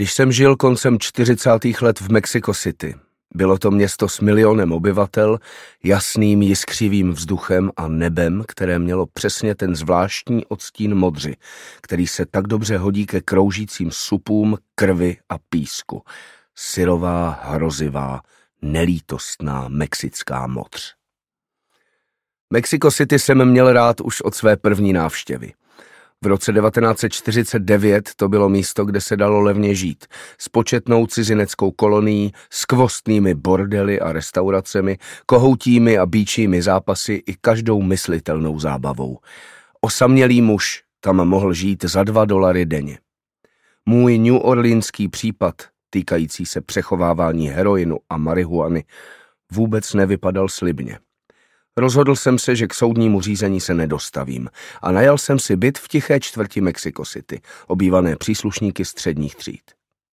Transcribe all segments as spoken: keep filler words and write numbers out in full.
Když jsem žil koncem čtyřicátých let v Mexico City, bylo to město s milionem obyvatel, jasným jiskřivým vzduchem a nebem, které mělo přesně ten zvláštní odstín modři, který se tak dobře hodí ke kroužícím supům, krvi a písku. Syrová, hrozivá, nelítostná mexická modř. Mexico City jsem měl rád už od své první návštěvy. V roce devatenáct set čtyřicet devět to bylo místo, kde se dalo levně žít, s početnou cizineckou kolonií, skvostnými bordely a restauracemi, kohoutími a býčími zápasy i každou myslitelnou zábavou. Osamělý muž tam mohl žít za dva dolary denně. Můj New Orleanský případ, týkající se přechovávání heroinu a marihuany, vůbec nevypadal slibně. Rozhodl jsem se, že k soudnímu řízení se nedostavím a najal jsem si byt v tiché čtvrti Mexico City, obývané příslušníky středních tříd.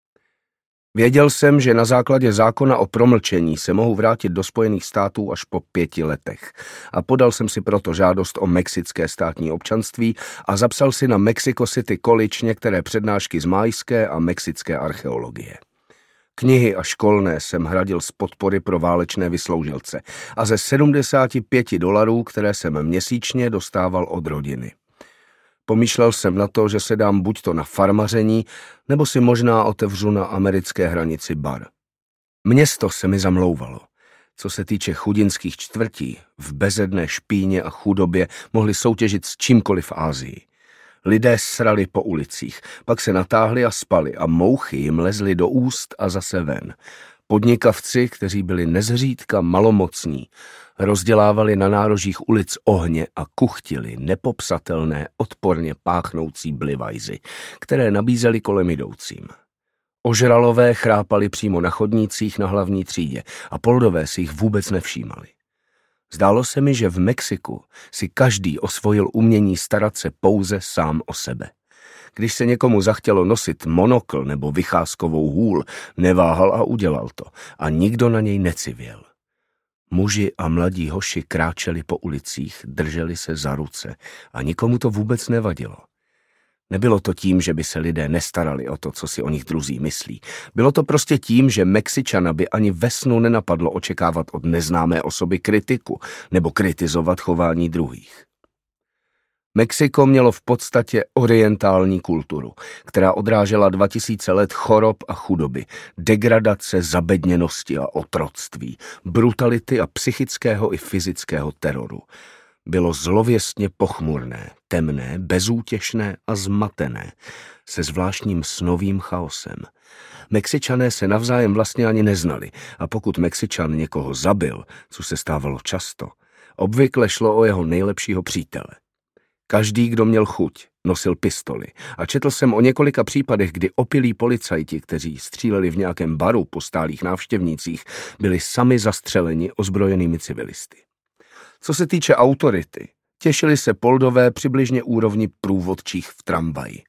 Věděl jsem, že na základě zákona o promlčení se mohu vrátit do Spojených států až po pěti letech a podal jsem si proto žádost o mexické státní občanství a zapsal si na Mexico City College některé přednášky z májské a mexické archeologie. Knihy a školné jsem hradil z podpory pro válečné vysloužilce a ze sedmdesáti pěti dolarů, které jsem měsíčně dostával od rodiny. Pomýšlel jsem na to, že se dám buďto na farmaření, nebo si možná otevřu na americké hranici bar. Město se mi zamlouvalo. Co se týče chudinských čtvrtí, v bezedné špíně a chudobě mohli soutěžit s čímkoliv v Asii. Lidé srali po ulicích, pak se natáhli a spali a mouchy jim lezly do úst a zase ven. Podnikavci, kteří byli nezřídka malomocní, rozdělávali na nárožích ulic ohně a kuchtili nepopsatelné, odporně páchnoucí blivajzy, které nabízeli kolem jdoucím. Ožralové chrápali přímo na chodnících na hlavní třídě a poldové si jich vůbec nevšímali. Zdálo se mi, že v Mexiku si každý osvojil umění starat se pouze sám o sebe. Když se někomu zachtělo nosit monokl nebo vycházkovou hůl, neváhal a udělal to a nikdo na něj necivěl. Muži a mladí hoši kráčeli po ulicích, drželi se za ruce a nikomu to vůbec nevadilo. Nebylo to tím, že by se lidé nestarali o to, co si o nich druzí myslí. Bylo to prostě tím, že Mexičana by ani ve snu nenapadlo očekávat od neznámé osoby kritiku nebo kritizovat chování druhých. Mexiko mělo v podstatě orientální kulturu, která odrážela dva tisíce let chorob a chudoby, degradace, zabedněnosti a otroctví, brutality a psychického i fyzického teroru. Bylo zlověstně pochmurné, temné, bezútěšné a zmatené, se zvláštním snovým chaosem. Mexičané se navzájem vlastně ani neznali a pokud Mexičan někoho zabil, co se stávalo často, obvykle šlo o jeho nejlepšího přítele. Každý, kdo měl chuť, nosil pistoli a četl jsem o několika případech, kdy opilí policajti, kteří stříleli v nějakém baru po stálých návštěvnících, byli sami zastřeleni ozbrojenými civilisty. Co se týče autority, těšili se poldové přibližně úrovni průvodčích v tramvaji.